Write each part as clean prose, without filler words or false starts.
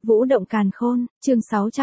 Vũ động càn khôn, chương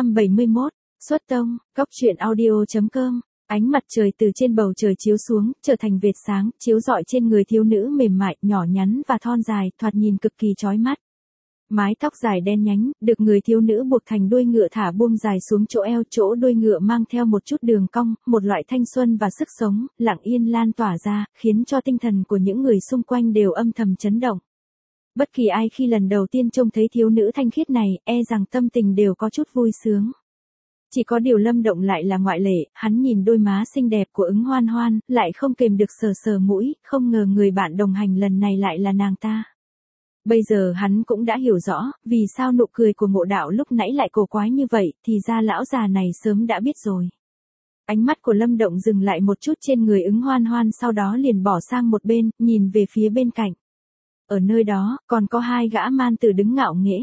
671, xuất tông, góc truyện audio.com. Ánh mặt trời từ trên bầu trời chiếu xuống, trở thành vệt sáng, chiếu rọi trên người thiếu nữ mềm mại, nhỏ nhắn và thon dài, thoạt nhìn cực kỳ chói mắt. Mái tóc dài đen nhánh, được người thiếu nữ buộc thành đuôi ngựa thả buông dài xuống chỗ eo, chỗ đuôi ngựa mang theo một chút đường cong, một loại thanh xuân và sức sống, lặng yên lan tỏa ra, khiến cho tinh thần của những người xung quanh đều âm thầm chấn động. Bất kỳ ai khi lần đầu tiên trông thấy thiếu nữ thanh khiết này, e rằng tâm tình đều có chút vui sướng. Chỉ có điều Lâm Động lại là ngoại lệ, hắn nhìn đôi má xinh đẹp của Ứng Hoan Hoan, lại không kềm được sờ sờ mũi, không ngờ người bạn đồng hành lần này lại là nàng ta. Bây giờ hắn cũng đã hiểu rõ, vì sao nụ cười của Ngộ Đạo lúc nãy lại cổ quái như vậy, thì ra lão già này sớm đã biết rồi. Ánh mắt của Lâm Động dừng lại một chút trên người Ứng Hoan Hoan, sau đó liền bỏ sang một bên, nhìn về phía bên cạnh. Ở nơi đó, còn có hai gã man tử đứng ngạo nghễ.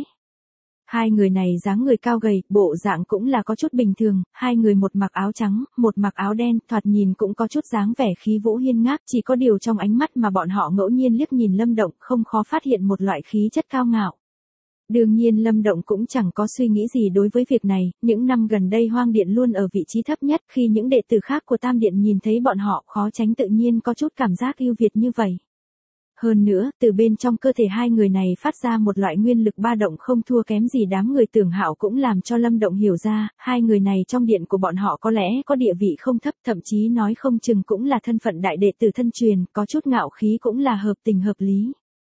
Hai người này dáng người cao gầy, bộ dạng cũng là có chút bình thường, hai người một mặc áo trắng, một mặc áo đen, thoạt nhìn cũng có chút dáng vẻ khí vũ hiên ngang, chỉ có điều trong ánh mắt mà bọn họ ngẫu nhiên liếc nhìn Lâm Động, không khó phát hiện một loại khí chất cao ngạo. Đương nhiên Lâm Động cũng chẳng có suy nghĩ gì đối với việc này, những năm gần đây Hoang Điện luôn ở vị trí thấp nhất, khi những đệ tử khác của Tam Điện nhìn thấy bọn họ, khó tránh tự nhiên có chút cảm giác ưu việt như vậy. Hơn nữa, từ bên trong cơ thể hai người này phát ra một loại nguyên lực ba động không thua kém gì đám người Tưởng Hạo, cũng làm cho Lâm Động hiểu ra, hai người này trong điện của bọn họ có lẽ có địa vị không thấp, thậm chí nói không chừng cũng là thân phận đại đệ tử thân truyền, có chút ngạo khí cũng là hợp tình hợp lý.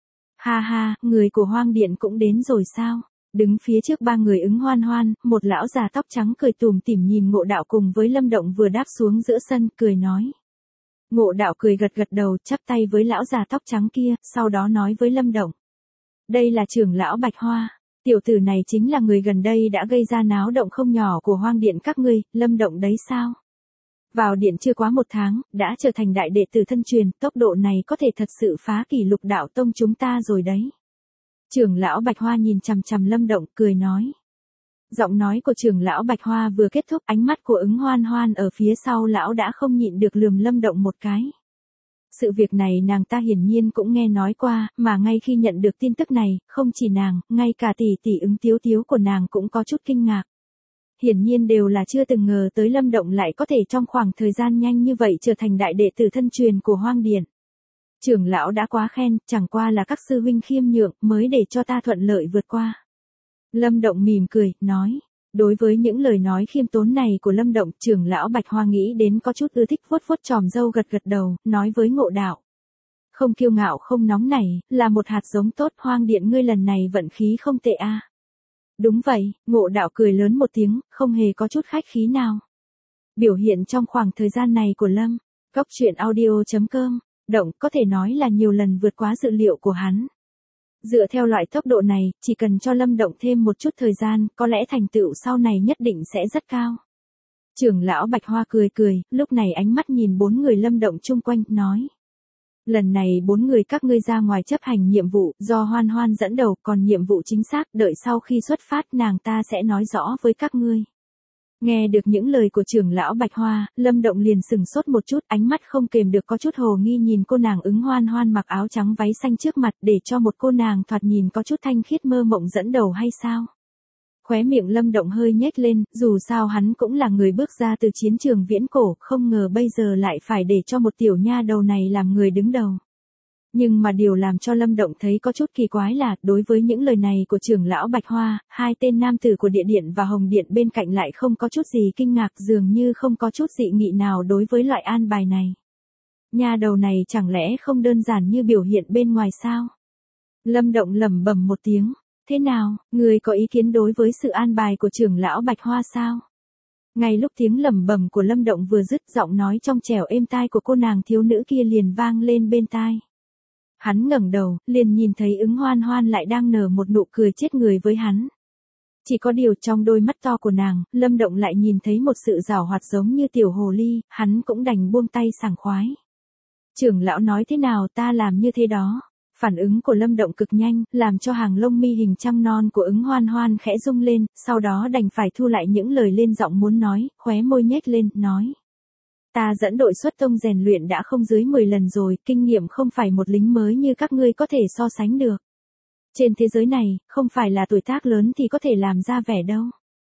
Ha ha, người của Hoang Điện cũng đến rồi sao? Đứng phía trước ba người Ứng Hoan Hoan, một lão già tóc trắng cười tủm tỉm nhìn Ngộ Đạo cùng với Lâm Động vừa đáp xuống giữa sân, cười nói. Ngộ Đạo cười gật gật đầu, chắp tay với lão già tóc trắng kia, sau đó nói với Lâm Động. Đây là trưởng lão Bạch Hoa, tiểu tử này chính là người gần đây đã gây ra náo động không nhỏ của Hoang Điện các ngươi, Lâm Động đấy sao? Vào điện chưa quá một tháng, đã trở thành đại đệ tử thân truyền, tốc độ này có thể thật sự phá kỷ lục đạo tông chúng ta rồi đấy. Trưởng lão Bạch Hoa nhìn chằm chằm Lâm Động, cười nói. Giọng nói của trưởng lão Bạch Hoa vừa kết thúc, ánh mắt của Ứng Hoan Hoan ở phía sau lão đã không nhịn được lườm Lâm Động một cái. Sự việc này nàng ta hiển nhiên cũng nghe nói qua, mà ngay khi nhận được tin tức này, không chỉ nàng, ngay cả tỷ tỷ Ứng Tiếu Tiếu của nàng cũng có chút kinh ngạc. Hiển nhiên đều là chưa từng ngờ tới Lâm Động lại có thể trong khoảng thời gian nhanh như vậy trở thành đại đệ tử thân truyền của Hoang Điện. Trưởng lão đã quá khen, chẳng qua là các sư huynh khiêm nhượng mới để cho ta thuận lợi vượt qua. Lâm Động mỉm cười, nói. Đối với những lời nói khiêm tốn này của Lâm Động, trưởng lão Bạch Hoa nghĩ đến có chút ưa thích, vuốt vuốt chòm râu gật gật đầu, nói với Ngộ Đạo. Không kiêu ngạo không nóng nảy, là một hạt giống tốt, Hoang Điện ngươi lần này vận khí không tệ a. Đúng vậy, Ngộ Đạo cười lớn một tiếng, không hề có chút khách khí nào. Biểu hiện trong khoảng thời gian này của Lâm, góc truyện audio.com, Động có thể nói là nhiều lần vượt quá dự liệu của hắn. Dựa theo loại tốc độ này, chỉ cần cho Lâm Động thêm một chút thời gian, có lẽ thành tựu sau này nhất định sẽ rất cao. Trưởng lão Bạch Hoa cười cười, lúc này ánh mắt nhìn bốn người Lâm Động chung quanh, nói. Lần này bốn người các ngươi ra ngoài chấp hành nhiệm vụ, do Hoan Hoan dẫn đầu, còn nhiệm vụ chính xác, đợi sau khi xuất phát nàng ta sẽ nói rõ với các ngươi. Nghe được những lời của trưởng lão Bạch Hoa, Lâm Động liền sừng sốt một chút, ánh mắt không kềm được có chút hồ nghi nhìn cô nàng Ứng Hoan Hoan mặc áo trắng váy xanh trước mặt, để cho một cô nàng thoạt nhìn có chút thanh khiết mơ mộng dẫn đầu hay sao? Khóe miệng Lâm Động hơi nhếch lên, dù sao hắn cũng là người bước ra từ chiến trường viễn cổ, không ngờ bây giờ lại phải để cho một tiểu nha đầu này làm người đứng đầu. Nhưng mà điều làm cho Lâm Động thấy có chút kỳ quái là, đối với những lời này của trưởng lão Bạch Hoa, hai tên nam tử của Địa Điện và Hồng Điện bên cạnh lại không có chút gì kinh ngạc, dường như không có chút dị nghị nào đối với loại an bài này. Nha đầu này chẳng lẽ không đơn giản như biểu hiện bên ngoài sao? Lâm Động lẩm bẩm một tiếng, thế nào, người có ý kiến đối với sự an bài của trưởng lão Bạch Hoa sao? Ngay lúc tiếng lẩm bẩm của Lâm Động vừa dứt, giọng nói trong trẻo êm tai của cô nàng thiếu nữ kia liền vang lên bên tai. Hắn ngẩng đầu, liền nhìn thấy Ứng Hoan Hoan lại đang nở một nụ cười chết người với hắn. Chỉ có điều trong đôi mắt to của nàng, Lâm Động lại nhìn thấy một sự giảo hoạt giống như tiểu hồ ly, hắn cũng đành buông tay sảng khoái. Trưởng lão nói thế nào ta làm như thế đó. Phản ứng của Lâm Động cực nhanh, làm cho hàng lông mi hình trăng non của Ứng Hoan Hoan khẽ rung lên, sau đó đành phải thu lại những lời lên giọng muốn nói, khóe môi nhếch lên, nói. Ta dẫn đội xuất tông rèn luyện đã không dưới 10 lần rồi, kinh nghiệm không phải một lính mới như các ngươi có thể so sánh được. Trên thế giới này, không phải là tuổi tác lớn thì có thể làm ra vẻ đâu.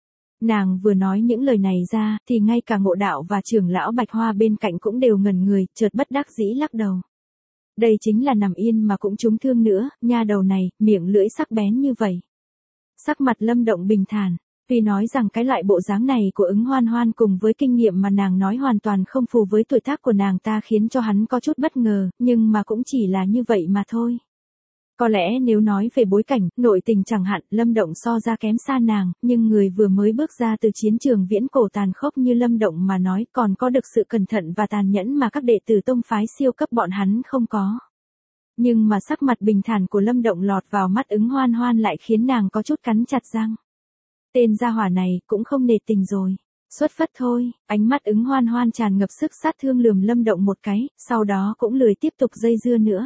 Nàng vừa nói những lời này ra, thì ngay cả Ngộ Đạo và trưởng lão Bạch Hoa bên cạnh cũng đều ngẩn người, chợt bất đắc dĩ lắc đầu. Đây chính là nằm yên mà cũng trúng thương nữa, nha đầu này, miệng lưỡi sắc bén như vậy. Sắc mặt Lâm Động bình thản, tuy nói rằng cái loại bộ dáng này của Ứng Hoan Hoan cùng với kinh nghiệm mà nàng nói hoàn toàn không phù với tuổi tác của nàng ta khiến cho hắn có chút bất ngờ, nhưng mà cũng chỉ là như vậy mà thôi. Có lẽ nếu nói về bối cảnh, nội tình chẳng hạn, Lâm Động so ra kém xa nàng, nhưng người vừa mới bước ra từ chiến trường viễn cổ tàn khốc như Lâm Động mà nói còn có được sự cẩn thận và tàn nhẫn mà các đệ tử tông phái siêu cấp bọn hắn không có. Nhưng mà sắc mặt bình thản của Lâm Động lọt vào mắt Ứng Hoan Hoan lại khiến nàng có chút cắn chặt răng. Tên gia hỏa này cũng không nể tình rồi. Xuất phất thôi, ánh mắt Ứng Hoan Hoan tràn ngập sức sát thương lườm Lâm Động một cái, sau đó cũng lười tiếp tục dây dưa nữa.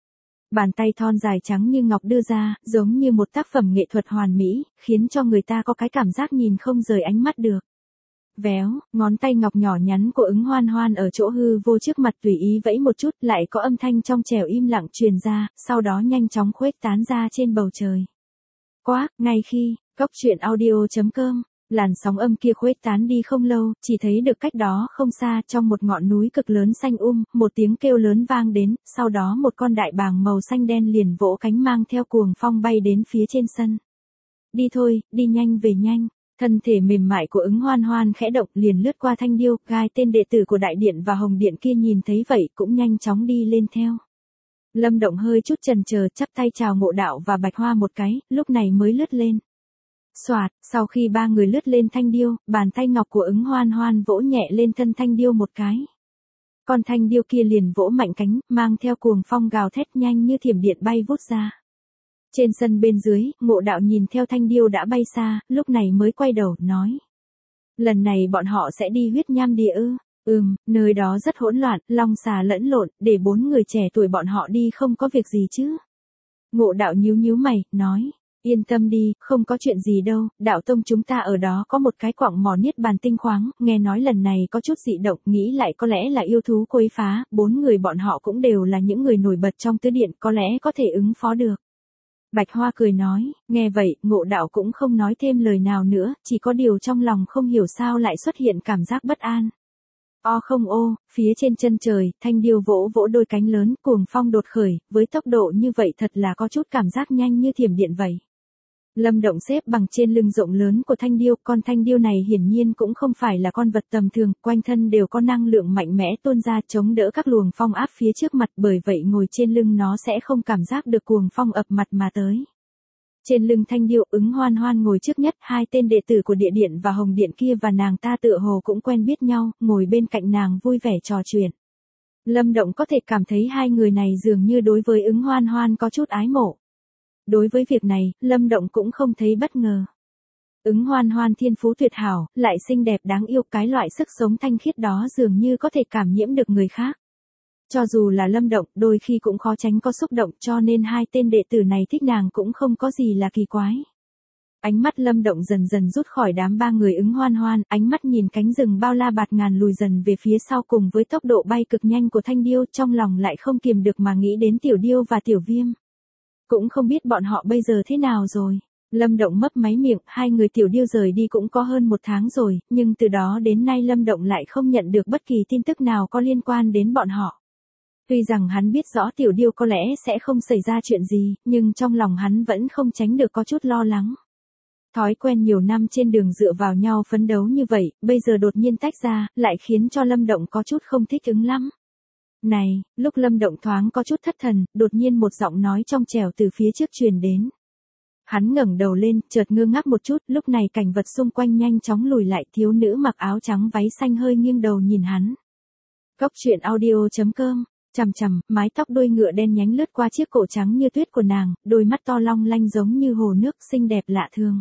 Bàn tay thon dài trắng như ngọc đưa ra, giống như một tác phẩm nghệ thuật hoàn mỹ, khiến cho người ta có cái cảm giác nhìn không rời ánh mắt được. Véo, ngón tay ngọc nhỏ nhắn của Ứng Hoan Hoan ở chỗ hư vô trước mặt tùy ý vẫy một chút, lại có âm thanh trong trẻo im lặng truyền ra, sau đó nhanh chóng khuếch tán ra trên bầu trời. Quá, ngay khi, Cốc Truyện Audio.com, làn sóng âm kia khuếch tán đi không lâu, chỉ thấy được cách đó không xa trong một ngọn núi cực lớn xanh một tiếng kêu lớn vang đến, sau đó một con đại bàng màu xanh đen liền vỗ cánh mang theo cuồng phong bay đến phía trên sân. Đi thôi, đi nhanh về nhanh. Thân thể mềm mại của Ứng Hoan Hoan khẽ động liền lướt qua Thanh Điêu, gai tên đệ tử của Đại Điện và Hồng Điện kia nhìn thấy vậy cũng nhanh chóng đi lên theo. Lâm Động hơi chút chần chờ chắp tay chào Ngộ Đạo và Bạch Hoa một cái, lúc này mới lướt lên. Soạt, sau khi ba người lướt lên Thanh Điêu, bàn tay ngọc của Ứng Hoan Hoan vỗ nhẹ lên thân Thanh Điêu một cái. Con Thanh Điêu kia liền vỗ mạnh cánh, mang theo cuồng phong gào thét nhanh như thiểm điện bay vút ra. Trên sân bên dưới, Ngộ Đạo nhìn theo Thanh Điêu đã bay xa, lúc này mới quay đầu, nói. Lần này bọn họ sẽ đi huyết nham địa ư? Nơi đó rất hỗn loạn, long xà lẫn lộn, để 4 người trẻ tuổi bọn họ đi không có việc gì chứ? Ngộ Đạo nhíu nhíu mày, nói. Yên tâm đi, không có chuyện gì đâu, đạo tông chúng ta ở đó có một cái quặng mỏ niết bàn tinh khoáng, nghe nói lần này có chút dị động, nghĩ lại có lẽ là yêu thú quấy phá, 4 người bọn họ cũng đều là những người nổi bật trong tứ điện, có lẽ có thể ứng phó được. Bạch Hoa cười nói, nghe vậy, Ngộ Đạo cũng không nói thêm lời nào nữa, chỉ có điều trong lòng không hiểu sao lại xuất hiện cảm giác bất an. Không ô, phía trên chân trời, Thanh Điêu vỗ vỗ đôi cánh lớn, cuồng phong đột khởi, với tốc độ như vậy thật là có chút cảm giác nhanh như thiểm điện vậy. Lâm Động xếp bằng trên lưng rộng lớn của Thanh Điêu, con Thanh Điêu này hiển nhiên cũng không phải là con vật tầm thường, quanh thân đều có năng lượng mạnh mẽ tuôn ra chống đỡ các luồng phong áp phía trước mặt, bởi vậy ngồi trên lưng nó sẽ không cảm giác được cuồng phong ập mặt mà tới. Trên lưng Thanh Điêu, Ứng Hoan Hoan ngồi trước nhất, 2 tên đệ tử của Địa Điện và Hồng Điện kia và nàng ta tựa hồ cũng quen biết nhau, ngồi bên cạnh nàng vui vẻ trò chuyện. Lâm Động có thể cảm thấy 2 người này dường như đối với Ứng Hoan Hoan có chút ái mộ. Đối với việc này, Lâm Động cũng không thấy bất ngờ. Ứng Hoan Hoan thiên phú tuyệt hảo, lại xinh đẹp đáng yêu, cái loại sức sống thanh khiết đó dường như có thể cảm nhiễm được người khác. Cho dù là Lâm Động, đôi khi cũng khó tránh có xúc động, cho nên 2 tên đệ tử này thích nàng cũng không có gì là kỳ quái. Ánh mắt Lâm Động dần dần rút khỏi đám 3 người Ứng Hoan Hoan, ánh mắt nhìn cánh rừng bao la bạt ngàn lùi dần về phía sau cùng với tốc độ bay cực nhanh của Thanh Điêu, trong lòng lại không kiềm được mà nghĩ đến Tiểu Điêu và Tiểu Viêm. Cũng không biết bọn họ bây giờ thế nào rồi. Lâm Động mấp máy miệng, 2 người Tiểu Điêu rời đi cũng có hơn 1 tháng rồi, nhưng từ đó đến nay Lâm Động lại không nhận được bất kỳ tin tức nào có liên quan đến bọn họ. Tuy rằng hắn biết rõ Tiểu Điêu có lẽ sẽ không xảy ra chuyện gì, nhưng trong lòng hắn vẫn không tránh được có chút lo lắng. Thói quen nhiều năm trên đường dựa vào nhau phấn đấu như vậy, bây giờ đột nhiên tách ra, lại khiến cho Lâm Động có chút không thích ứng lắm. Này, lúc Lâm Động thoáng có chút thất thần, đột nhiên một giọng nói trong trẻo từ phía trước truyền đến. Hắn ngẩng đầu lên, chợt ngơ ngác một chút, lúc này cảnh vật xung quanh nhanh chóng lùi lại, thiếu nữ mặc áo trắng váy xanh hơi nghiêng đầu nhìn hắn. Cốc Truyện Audio.com, chằm, mái tóc đuôi ngựa đen nhánh lướt qua chiếc cổ trắng như tuyết của nàng, đôi mắt to long lanh giống như hồ nước, xinh đẹp lạ thường.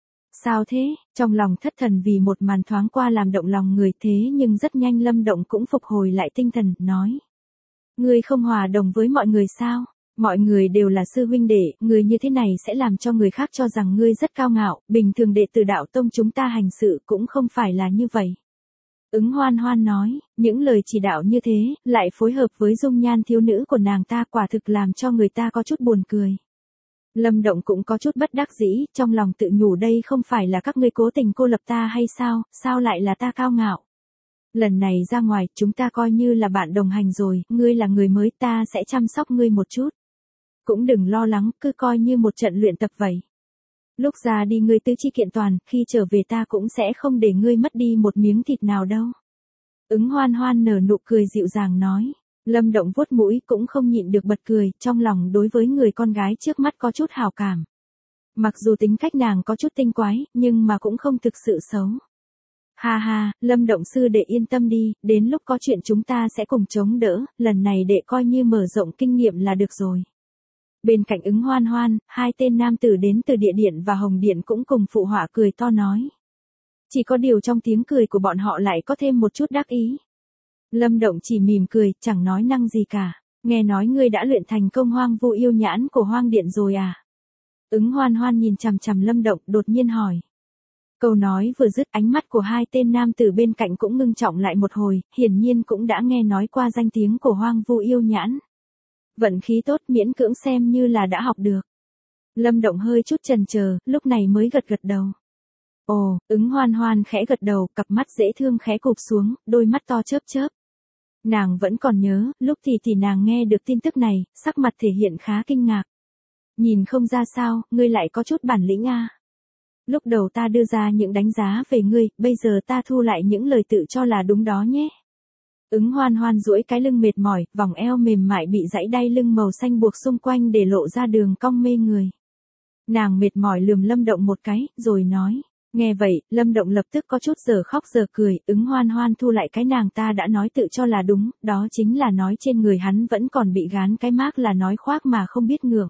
Sao thế? Trong lòng thất thần vì một màn thoáng qua làm động lòng người, thế nhưng rất nhanh Lâm Động cũng phục hồi lại tinh thần, nói. Ngươi không hòa đồng với mọi người sao? Mọi người đều là sư huynh đệ, người như thế này sẽ làm cho người khác cho rằng ngươi rất cao ngạo, bình thường đệ tử đạo tông chúng ta hành sự cũng không phải là như vậy. Ứng Hoan Hoan nói, những lời chỉ đạo như thế, lại phối hợp với dung nhan thiếu nữ của nàng ta quả thực làm cho người ta có chút buồn cười. Lâm Động cũng có chút bất đắc dĩ, trong lòng tự nhủ đây không phải là các ngươi cố tình cô lập ta hay sao, sao lại là ta cao ngạo. Lần này ra ngoài, chúng ta coi như là bạn đồng hành rồi, ngươi là người mới, ta sẽ chăm sóc ngươi một chút. Cũng đừng lo lắng, cứ coi như một trận luyện tập vậy. Lúc ra đi ngươi tứ chi kiện toàn, khi trở về ta cũng sẽ không để ngươi mất đi một miếng thịt nào đâu. Ứng Hoan Hoan nở nụ cười dịu dàng nói. Lâm Động vuốt mũi cũng không nhịn được bật cười, trong lòng đối với người con gái trước mắt có chút hào cảm. Mặc dù tính cách nàng có chút tinh quái, nhưng mà cũng không thực sự xấu. Ha ha, Lâm Động sư đệ yên tâm đi, đến lúc có chuyện chúng ta sẽ cùng chống đỡ, lần này đệ coi như mở rộng kinh nghiệm là được rồi. Bên cạnh Ứng Hoan Hoan, hai tên nam tử đến từ Địa Điện và Hồng Điện cũng cùng phụ họa cười to nói. Chỉ có điều trong tiếng cười của bọn họ lại có thêm một chút đắc ý. Lâm Động chỉ mỉm cười, chẳng nói năng gì cả. Nghe nói ngươi đã luyện thành công Hoang Vu Yêu Nhãn của Hoang Điện rồi à? Ứng Hoan Hoan nhìn chằm chằm Lâm Động, đột nhiên hỏi. Câu nói vừa dứt, ánh mắt của hai tên nam tử bên cạnh cũng ngưng trọng lại một hồi, hiển nhiên cũng đã nghe nói qua danh tiếng của Hoang Vu Yêu Nhãn. Vận khí tốt, miễn cưỡng xem như là đã học được. Lâm Động hơi chút chần chờ, lúc này mới gật gật đầu. Ồ, Ứng Hoan Hoan khẽ gật đầu, cặp mắt dễ thương khẽ cụp xuống, đôi mắt to chớp chớp. Nàng vẫn còn nhớ, lúc thì nàng nghe được tin tức này, sắc mặt thể hiện khá kinh ngạc. Nhìn không ra sao, ngươi lại có chút bản lĩnh a. Lúc đầu ta đưa ra những đánh giá về ngươi, bây giờ ta thu lại những lời tự cho là đúng đó nhé. Ứng Hoan Hoan duỗi cái lưng mệt mỏi, vòng eo mềm mại bị dãy đai lưng màu xanh buộc xung quanh để lộ ra đường cong mê người. Nàng mệt mỏi lườm Lâm Động một cái, rồi nói. Nghe vậy, Lâm Động lập tức có chút giờ khóc giờ cười, Ứng Hoan Hoan thu lại cái nàng ta đã nói tự cho là đúng, đó chính là nói trên người hắn vẫn còn bị gán cái mác là nói khoác mà không biết ngượng.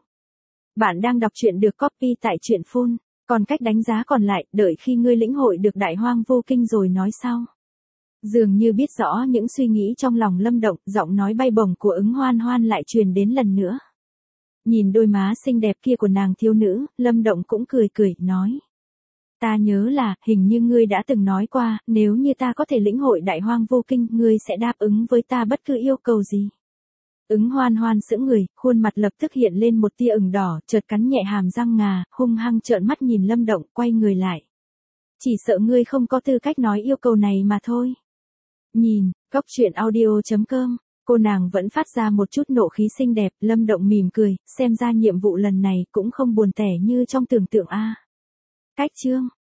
Bạn đang đọc truyện được copy tại truyện phun, còn cách đánh giá còn lại, đợi khi ngươi lĩnh hội được Đại Hoang Vô Kinh rồi nói sau. Dường như biết rõ những suy nghĩ trong lòng Lâm Động, giọng nói bay bổng của Ứng Hoan Hoan lại truyền đến lần nữa. Nhìn đôi má xinh đẹp kia của nàng thiếu nữ, Lâm Động cũng cười cười, nói. Ta nhớ là, hình như ngươi đã từng nói qua, nếu như ta có thể lĩnh hội Đại Hoang Vô Kinh, ngươi sẽ đáp ứng với ta bất cứ yêu cầu gì. Ứng Hoan Hoan sững người, khuôn mặt lập tức hiện lên một tia ửng đỏ, chợt cắn nhẹ hàm răng ngà, hung hăng trợn mắt nhìn Lâm Động, quay người lại. Chỉ sợ ngươi không có tư cách nói yêu cầu này mà thôi. Nhìn, góc truyện audio.com, cô nàng vẫn phát ra một chút nộ khí xinh đẹp, Lâm Động mỉm cười, xem ra nhiệm vụ lần này cũng không buồn tẻ như trong tưởng tượng a. Cách chương